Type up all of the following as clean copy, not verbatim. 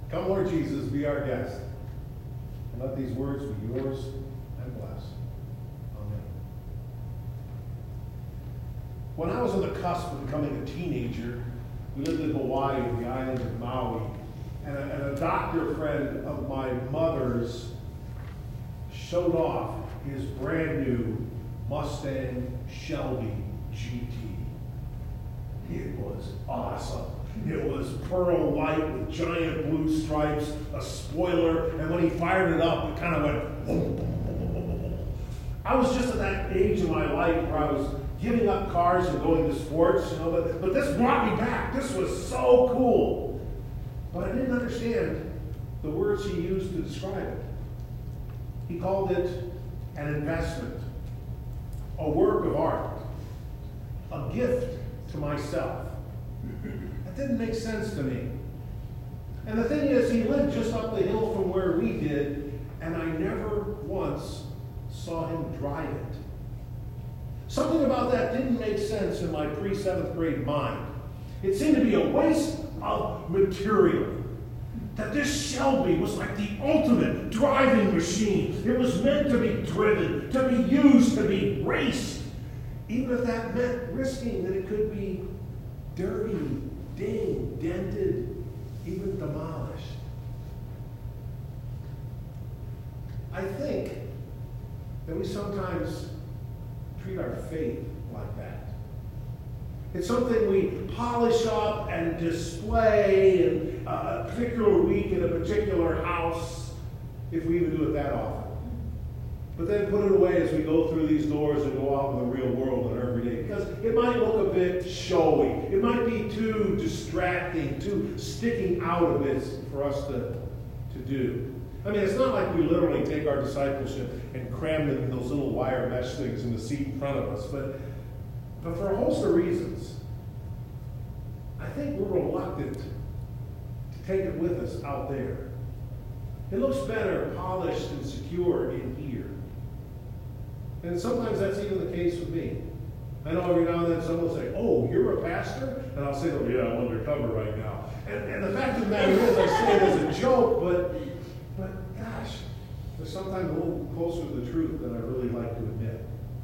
Come, Lord Jesus, be our guest. And let these words be yours and blessed. Amen. When I was on the cusp of becoming a teenager, we lived in Hawaii, the island of Maui. And a doctor friend of my mother's showed off his brand new Mustang Shelby GT. It was awesome. It was pearl white with giant blue stripes, a spoiler, and when he fired it up, it kind of went boom, boom, boom, boom, boom, boom. I was just at that age in my life where I was giving up cars and going to sports, but this brought me back. This was so cool. But I didn't understand the words he used to describe it. He called it an investment, a work of art, a gift to myself. That didn't make sense to me. And the thing is, he lived just up the hill from where we did, and I never once saw him drive it. Something about that didn't make sense in my pre-7th grade mind. It seemed to be a waste of material. That this Shelby was like the ultimate driving machine. It was meant to be driven, to be used, to be raced. Even if that meant risking that it could be dirty, dinged, dented, even demolished. I think that we sometimes treat our faith like that. It's something we polish up and display in a particular week in a particular house, if we even do it that often. But then put it away as we go through these doors and go out in the real world and every day. Because it might look a bit showy. It might be too distracting, too sticking out a bit for us to do. I mean, it's not like we literally take our discipleship and cram it in those little wire mesh things in the seat in front of us. But for a host of reasons, I think we're reluctant to take it with us out there. It looks better polished and secure in here. And sometimes that's even the case with me. I know every now and then someone will say, "Oh, you're a pastor?" And I'll say, "Oh, yeah, I'm undercover right now." And the fact of the matter is, I say it as a joke, but gosh, there's sometimes a little closer to the truth than I really like to admit.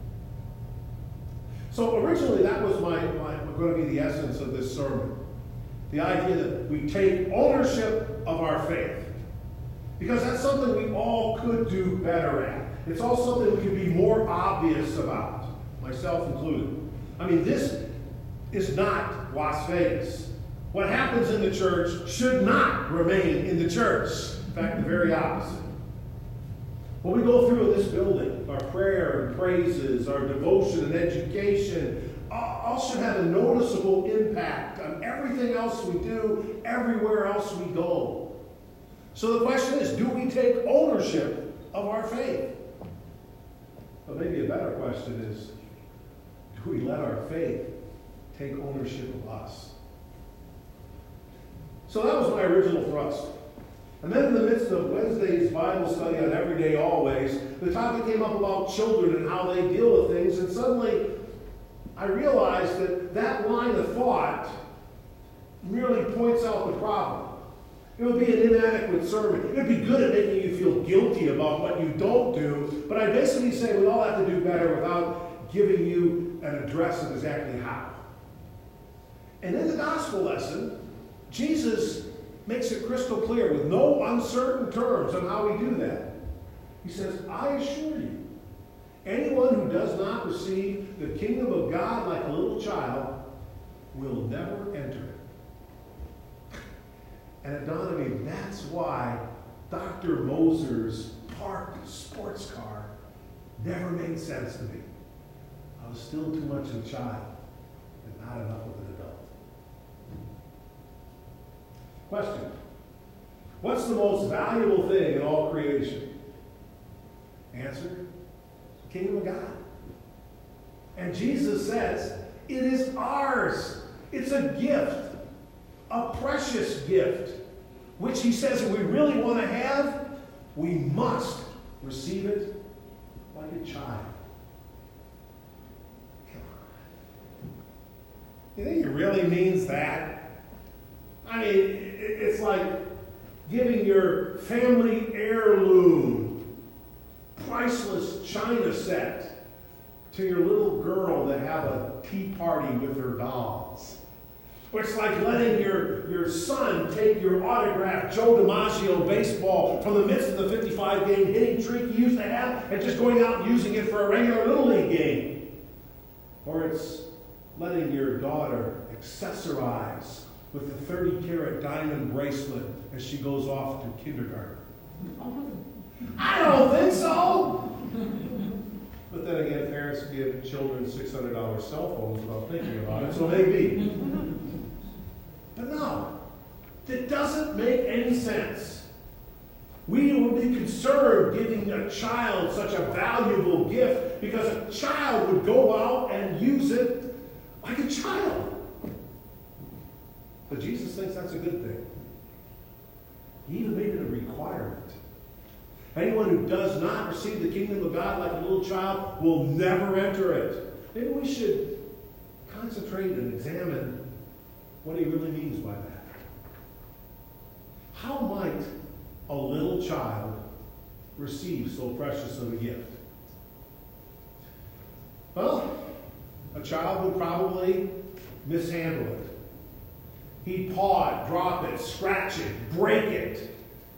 So originally, that was going to be the essence of this sermon. The idea that we take ownership of our faith. Because that's something we all could do better at. It's all something we could be more obvious about, myself included. I mean, this is not Las Vegas. What happens in the church should not remain in the church. In fact, the very opposite. When we go through this building, our prayer and praises, our devotion and education, all should have a noticeable impact on everything else we do, everywhere else we go. So the question is, do we take ownership of our faith? But maybe a better question is, do we let our faith take ownership of us? So that was my original thrust. And then in the midst of Wednesday's Bible study on Everyday Always, the topic came up about children and how they deal with things, and suddenly I realized that line of thought merely points out the problem. It would be an inadequate sermon. It would be good at making you feel guilty about what you don't do, but I basically say we all have to do better without giving you an address of exactly how. And in the gospel lesson, Jesus makes it crystal clear with no uncertain terms on how we do that. He says, "I assure you, anyone who does not receive the kingdom of God like a little child will never enter it." And it dawned on me, that's why Dr. Moser's parked sports car never made sense to me. I was still too much of a child and not enough of an adult. Question: what's the most valuable thing in all creation? Answer: the kingdom of God. And Jesus says, it is ours. It's a gift. A precious gift, which he says if we really want to have, we must receive it like a child. Come on. You think he really means that? I mean, it's like giving your family heirloom, priceless china set to your little girl to have a tea party with her dolls. Or it's like letting your son take your autographed Joe DiMaggio baseball from the midst of the 55-game hitting streak you used to have and just going out and using it for a regular Little League game. Or it's letting your daughter accessorize with a 30-carat diamond bracelet as she goes off to kindergarten. I don't think so! But then again, parents give children $600 cell phones without thinking about it, so maybe. But no, it doesn't make any sense. We would be concerned giving a child such a valuable gift because a child would go out and use it like a child. But Jesus thinks that's a good thing. He even made it a requirement. Anyone who does not receive the kingdom of God like a little child will never enter it. Maybe we should concentrate and examine what he really means by that. How might a little child receive so precious of a gift? Well, a child would probably mishandle it. He'd paw it, drop it, scratch it, break it.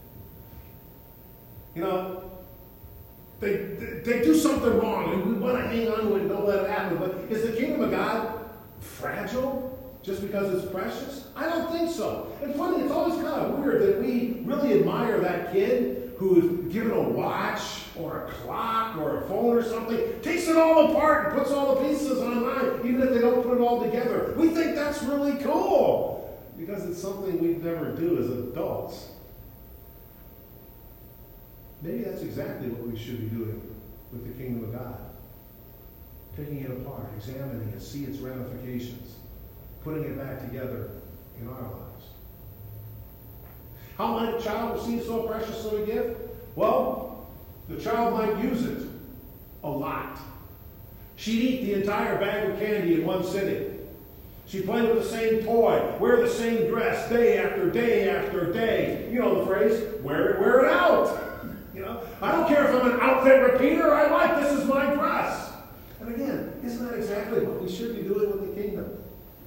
You know, they do something wrong, and we want to hang on to it and don't let it happen. But is the kingdom of God fragile just because it's precious? I don't think so. And funny, it's always kind of weird that we really admire that kid who's given a watch or a clock or a phone or something, takes it all apart and puts all the pieces online, even if they don't put it all together. We think that's really cool because it's something we'd never do as adults. Maybe that's exactly what we should be doing with the kingdom of God. Taking it apart, examining it, see its ramifications, putting it back together in our lives. How might a child receive so precious of a gift? Well, the child might use it a lot. She'd eat the entire bag of candy in one sitting. She'd play with the same toy, wear the same dress day after day after day. You know the phrase, wear it out. You know, I don't care if I'm an outfit repeater, I like this is my dress. And again, isn't that exactly what we should be doing with the kingdom?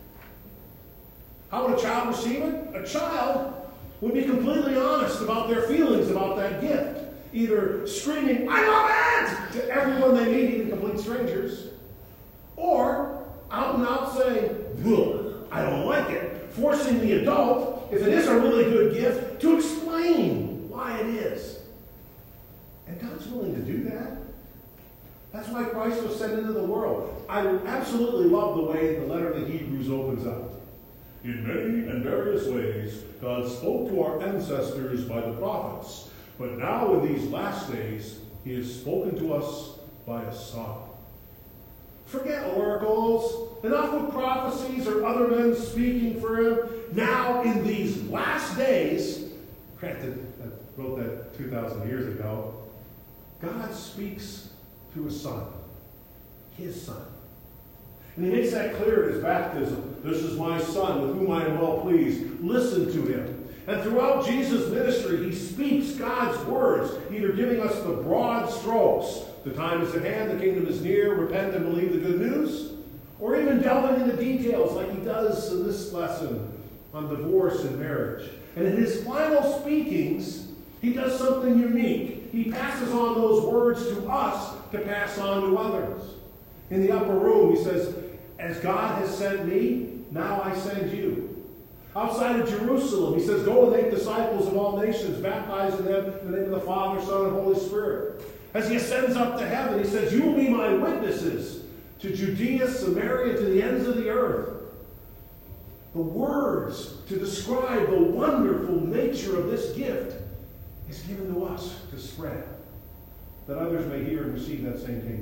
How would a child receive it? A child would be completely honest about their feelings about that gift. Either screaming, I love it, to everyone they meet, even complete strangers, or out and out saying, I don't like it, forcing the adult, if it is a really good gift, to explain why it is. And God's willing to do that. That's why Christ was sent into the world. I absolutely love the way the letter to Hebrews opens up. In many and various ways, God spoke to our ancestors by the prophets, but now in these last days, he has spoken to us by a Son. Forget oracles. Enough with prophecies or other men speaking for him. Now in these last days, granted, I wrote that 2,000 years ago, God speaks through a Son, his Son. And he makes that clear at his baptism. This is my Son with whom I am well pleased. Listen to him. And throughout Jesus' ministry, he speaks God's words, either giving us the broad strokes. The time is at hand, the kingdom is near, repent and believe the good news. Or even delving into details like he does in this lesson on divorce and marriage. And in his final speakings, he does something unique. He passes on those words to us to pass on to others. In the upper room, he says, as God has sent me, now I send you. Outside of Jerusalem, he says, go and make disciples of all nations, baptizing them in the name of the Father, Son, and Holy Spirit. As he ascends up to heaven, he says, you will be my witnesses to Judea, Samaria, to the ends of the earth. The words to describe the wonderful nature of this gift is given to us to spread, that others may hear and receive that same kingdom.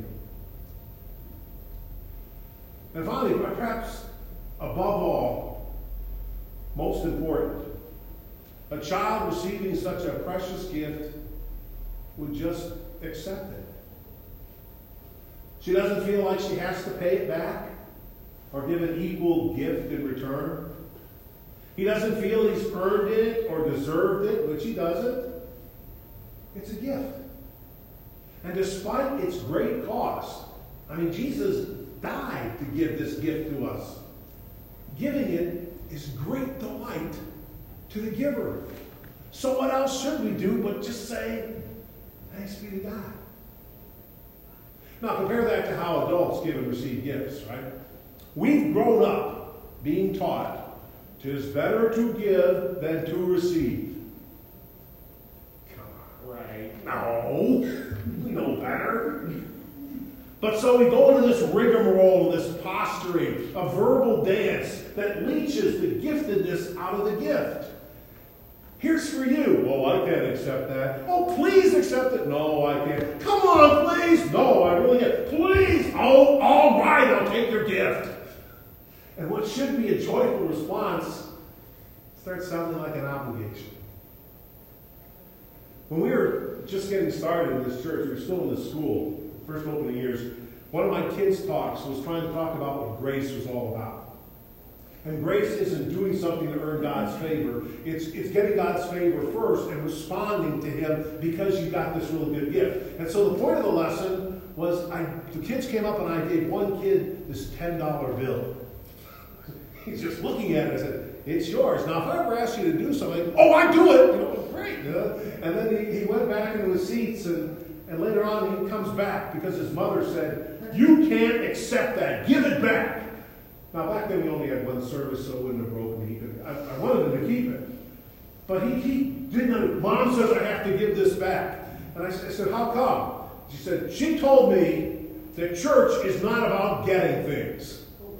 And finally, perhaps above all, most important, a child receiving such a precious gift would just accept it. She doesn't feel like she has to pay it back or give an equal gift in return. He doesn't feel he's earned it or deserved it, which he doesn't. It's a gift. And despite its great cost, Jesus died to give this gift to us. Giving it is great delight to the giver. So what else should we do but just say, thanks be to God? Now compare that to how adults give and receive gifts, right? We've grown up being taught 'tis better to give than to receive. Come on, right? No, we know better. But so we go into this rigmarole, this posturing, a verbal dance that leaches the giftedness out of the gift. Here's for you. Oh, I can't accept that. Oh, please accept it. No, I can't. Come on, please. No, I really can't. Please. Oh, all right, I'll take your gift. And what should be a joyful response starts sounding like an obligation. When we were just getting started in this church, we were still in the school, first opening years, one of my kids' talks was trying to talk about what grace was all about. And grace isn't doing something to earn God's favor. It's getting God's favor first and responding to Him because you got this really good gift. And so the point of the lesson was the kids came up and I gave one kid this $10 bill. He's just looking at it and said, it's yours. Now, if I ever ask you to do something, oh, I do it. Great. And then he went back into his seats and later on he comes back because his mother said, you can't accept that. Give it back. Now, back then we only had one service, so it wouldn't have broken me. I wanted him to keep it. But he didn't. Mom says I have to give this back. And I said, how come? She said, she told me that church is not about getting things.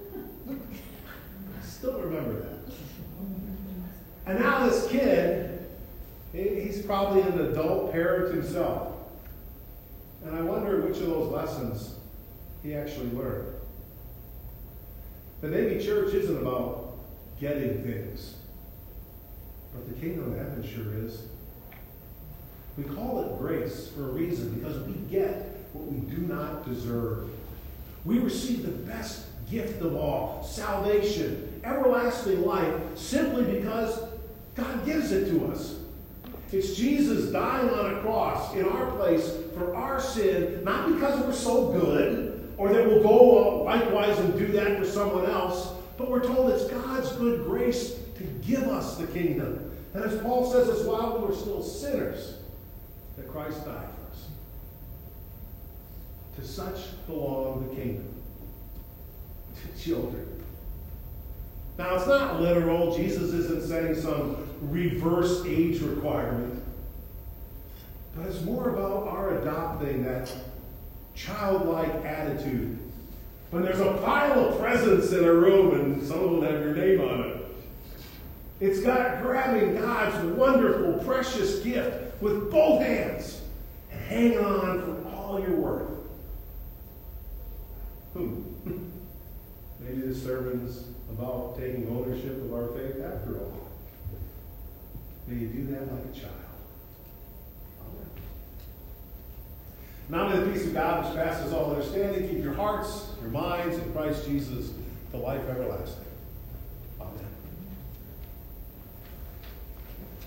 I still remember that. And now this kid, he's probably an adult parent himself. And I wonder which of those lessons he actually learned. That maybe church isn't about getting things, but the kingdom of heaven sure is. We call it grace for a reason, because we get what we do not deserve. We receive the best gift of all, salvation, everlasting life, simply because God gives it to us. It's Jesus dying on a cross in our place for our sin, not because we're so good, or that we'll go likewise and do that for someone else, but we're told it's God's good grace to give us the kingdom. And as Paul says, as while we were still sinners, that Christ died for us. To such belong the kingdom. To children. Now, it's not literal. Jesus isn't saying some reverse age requirement. But it's more about our adopting that childlike attitude. When there's a pile of presents in a room and some of them have your name on it, it's got grabbing God's wonderful, precious gift with both hands and hanging on for all you're worth. Maybe this sermon's about taking ownership of our faith after all. May you do that like a child. Now may the peace of God, which passes all understanding, keep your hearts, your minds in Christ Jesus to life everlasting.